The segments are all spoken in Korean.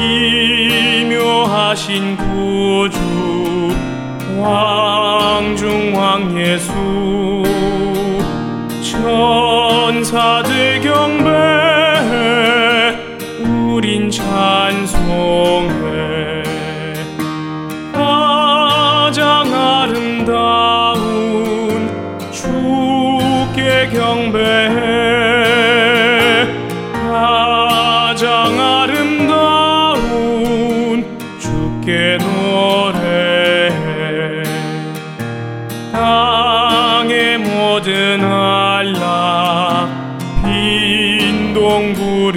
기묘하신 구주 왕중왕 예수 천사들 경배해 우린 찬송해 가장 아름다운 주께 경배해 가장 아름다운 주께 노래해 땅의 모든 안락 빈동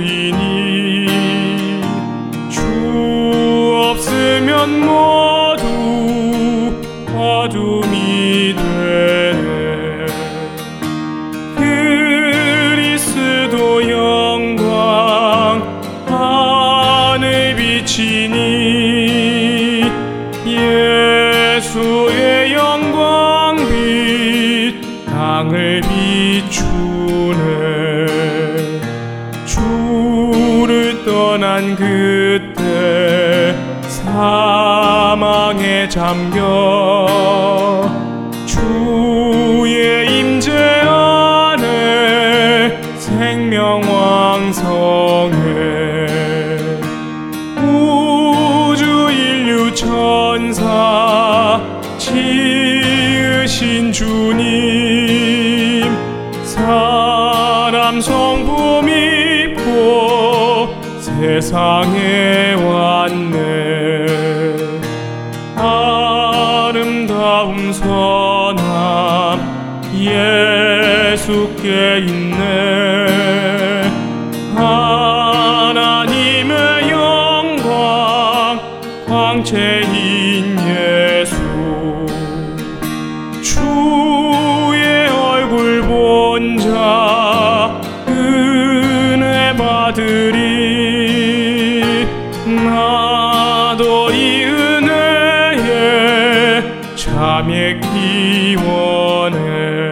부리니 주 없으면 모두 어둠이 되네 그리스도 영광 하늘 비치니 예수의 영광빛 땅을 비추네 주를 떠난 그때 사망에 잠겨 주의 임재 안에 생명 왕성해 우주 인류 천사 지으신 주님 사람 성품 입고 세상에 왔네 아름다움 선함 예수께 있네 하나님의 영광 광채인 예수 주의 얼굴 본 자 은혜 받으리 나도 이 은혜에 참여 기원해